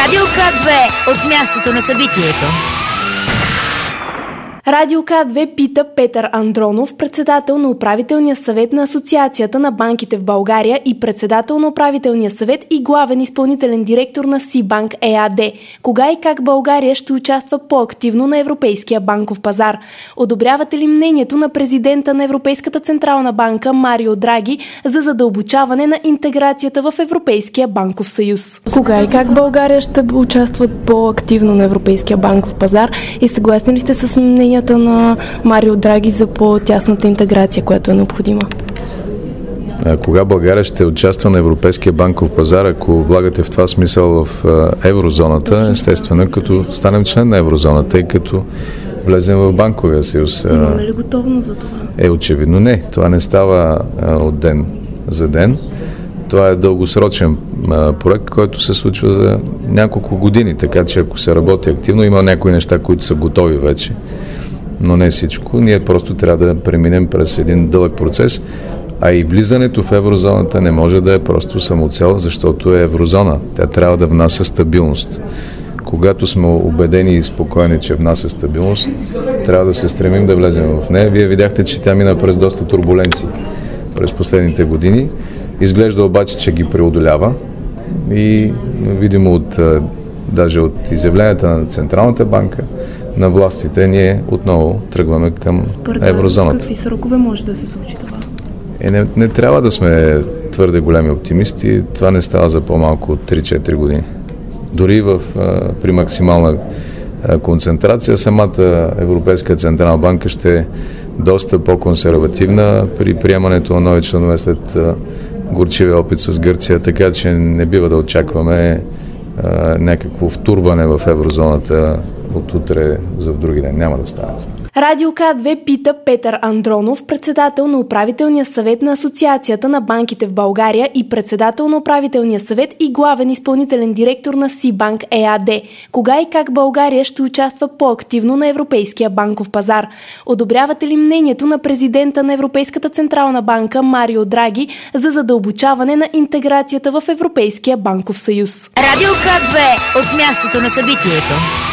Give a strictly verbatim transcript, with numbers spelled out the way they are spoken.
Радио К две от мястото на събитието. Радио К две пита Петър Андронов, председател на управителния съвет на Асоциацията на банките в България и председател на управителния съвет и главен изпълнителен директор на Сибанк ЕАД. Кога и как България ще участва по-активно на европейския банков пазар? Одобрявате ли мнението на президента на Европейската централна банка Марио Драги за задълбочаване на интеграцията в Европейския банков съюз? Кога и как България ще участва по-активно на европейския банков пазар и съгласни ли сте с мнението на Марио Драги за по-тясната интеграция, която е необходима? Кога България ще участва на европейския банков пазар, ако влагате в това смисъл в еврозоната, естествено като станем член на еврозоната и като влезем в банковия съюз. Имаме ли готовност за това? Е, очевидно не. Това не става от ден за ден. Това е дългосрочен а, проект, който се случва за няколко години, така че ако се работи активно, има някои неща, които са готови вече, но не всичко. Ние просто трябва да преминем през един дълъг процес, а и влизането в еврозоната не може да е просто самоцел, защото е еврозона. Тя трябва да внася стабилност. Когато сме убедени и спокойни, че внася стабилност, трябва да се стремим да влезем в нея. Вие видяхте, че тя мина през доста турбуленции през последните години. Изглежда обаче, че ги преодолява и видимо от, даже от изявленията на Централната банка, на властите, ние отново тръгваме към Според еврозоната. Какви срокове може да се случи това? Е, не, не трябва да сме твърде големи оптимисти, това не става за по-малко от три-четири години. Дори в, при максимална концентрация, самата Европейска Централна банка ще е доста по-консервативна при приемането на нови членове след горчивия опит с Гърция, така че не бива да очакваме а, някакво втурване в еврозоната от утре за в други ден. Няма да стане. Радио К две пита Петър Андронов, председател на управителния съвет на Асоциацията на банките в България и председател на управителния съвет и главен изпълнителен директор на Сибанк ЕАД. Кога и как България ще участва по-активно на европейския банков пазар? Одобрявате ли мнението на президента на Европейската централна банка Марио Драги за задълбочаване на интеграцията в Европейския банков съюз? Радио К две от мястото на събитието.